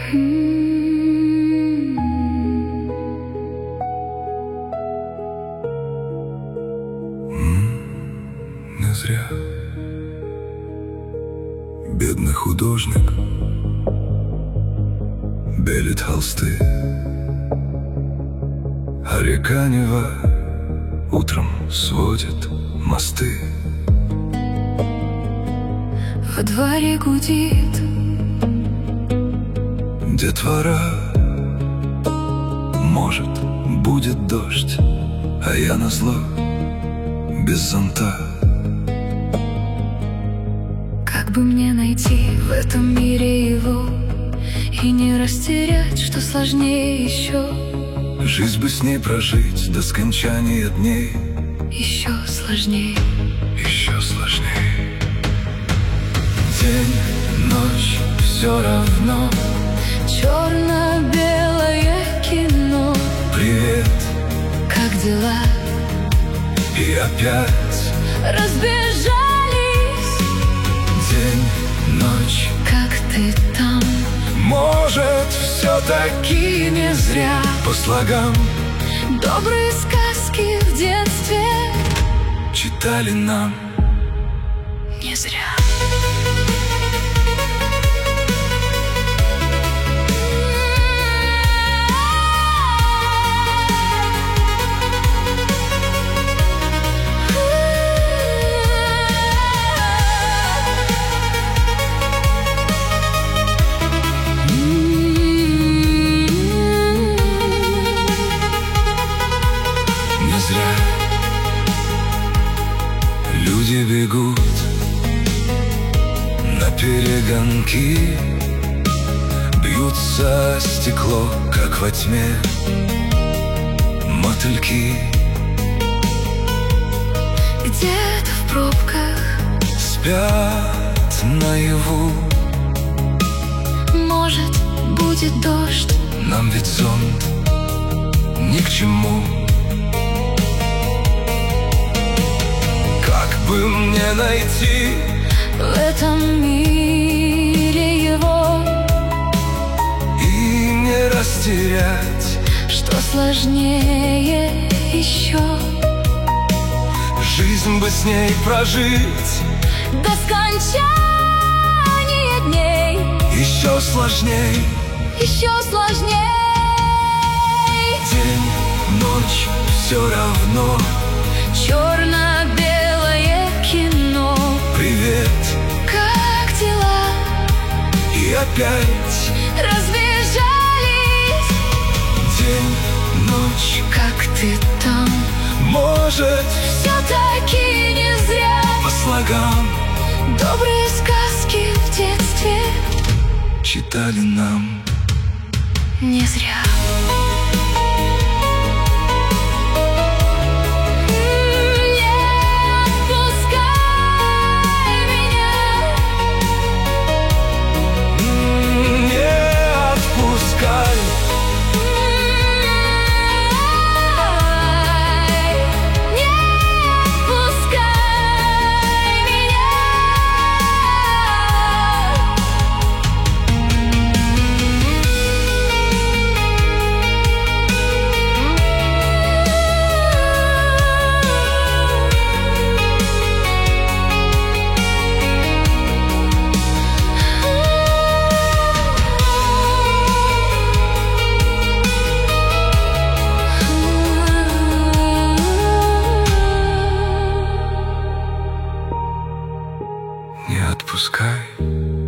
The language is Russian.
Не зря бедный художник белит холсты, а река Нева утром сводит мосты. Во дворе гудит детвора, может, будет дождь, а я назло без зонта. Как бы мне найти в этом мире его и не растерять, что сложнее еще? Жизнь бы с ней прожить до скончания дней. Еще сложнее. Еще сложнее. День, ночь, все равно. Черно-белое кино. Привет, как дела? И опять разбежались. День, ночь, как ты там? может, все-таки не зря по слогам добрые сказки в детстве читали нам. Не зря. Люди бегут на перегонки, бьются о стекло, как во тьме мотыльки. Где-то в пробках спят наяву. Может, будет дождь. Нам ведь зонт ни к чему. Как бы мне найти в этом мире его и не растерять, что сложнее еще? Жизнь бы с ней прожить до скончания дней. еще сложней. Еще сложней. День, ночь, все равно. Черно-белое кино. Привет, как дела? И опять разбежались. День, ночь, как ты там? может, все-таки не зря по слогам добрые сказки в детстве читали нам. Не зря. Не отпускай